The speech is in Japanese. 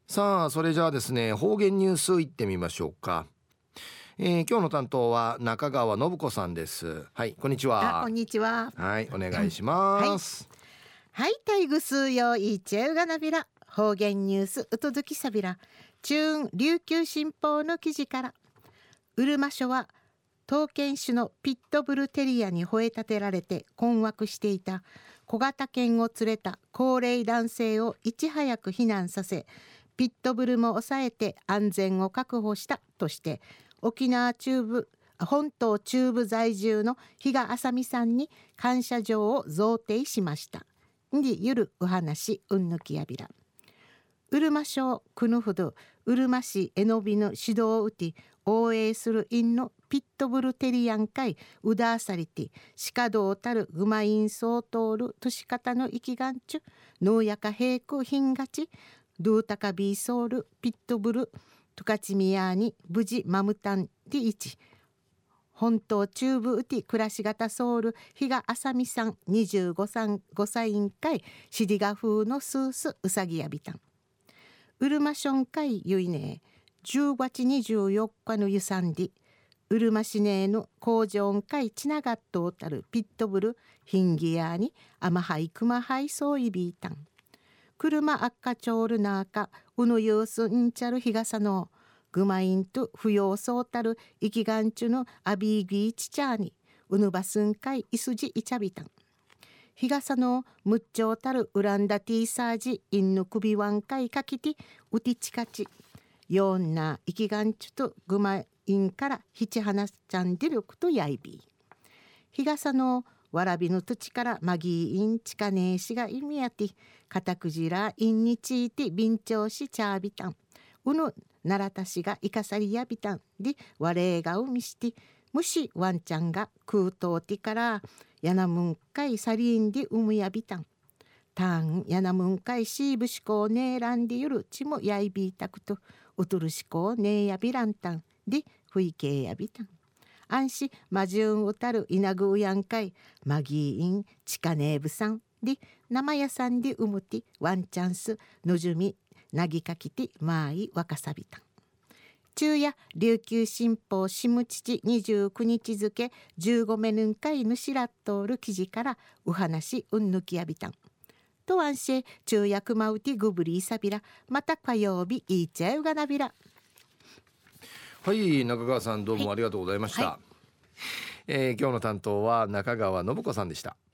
さあそれじゃあですね、方言ニュースいってみましょうか。今日の担当は中川信子さんです。はい、こんにちは。 こんにちは。 はい、お願いします。 はい、タイグスーヨーイーチェウガナビラ方言ニュースうとずきさびら中琉球新報の記事から、うるま署は刀剣種のピットブルテリアに吠え立てられて困惑していた小型犬を連れた高齢男性をいち早く避難させ、ピットブルも抑えて安全を確保したとして、沖縄本島中部在住の比嘉麻美さんに感謝状を贈呈しました。にゆるお話うんぬきやびら。うるま省くぬふどうるま市えのびの指導をうて応援するインのピットブルテリアン会うだあさりてしかどうたるぐまいんそうとおるとし方の生きがんちゅのうやかへいくひんがちドゥータカビーソールピットブルトカチミヤーに無事マムタンディイチ本島中部うて暮らし方ソウル比嘉麻美さん25歳委員会シリガ風のスースうさぎやびたんうるまション会ゆいね10月24日のゆさんでうるま市内の工場会ちながっとうたるピットブルヒンギヤーにあまはいくまはいそういびいたん車あっかちょうるなあかうぬゆうすんちゃる日傘のグマインと不要そうたる生きがんちゅのアビーギーチチャーにうぬばすんかいいすじいちゃびたん日傘のむっちょうたるウランダティーサージインヌ首ワンかいかきてうてちかちよんな生きがんちゅとグマインからひちはなちゃんでるくとやいび日傘のわらびの土からマギーインチカネーシが意味やてカタクジラインにちいてビンチョウシチャービタンうぬならたしがいかさりやびたんでわれがうみしてむしワンちゃんが空洞てからやなむんかいサリンでうむやびたんたんやなむんかいしぶしこねえらんでゆるちもやいびいたくとうとるしこねえやびらんたんでふいけやびたんあんしまじゅんうたるいなぐうやんかいまぎいんちかねえぶさんで生やさんでうむてワンチャンスのじゅみなぎかきてまあいわかさびたん昼夜琉球新報しむちち29日付15メヌンかいぬしらっとおる記事からお話うんぬきやびたんとあんし昼夜くまうてぐぶりいさびらまた火曜日いいちゃうがなびら。 はい、中川さんどうもありがとうございました。 はい今日の担当は中川信子さんでした。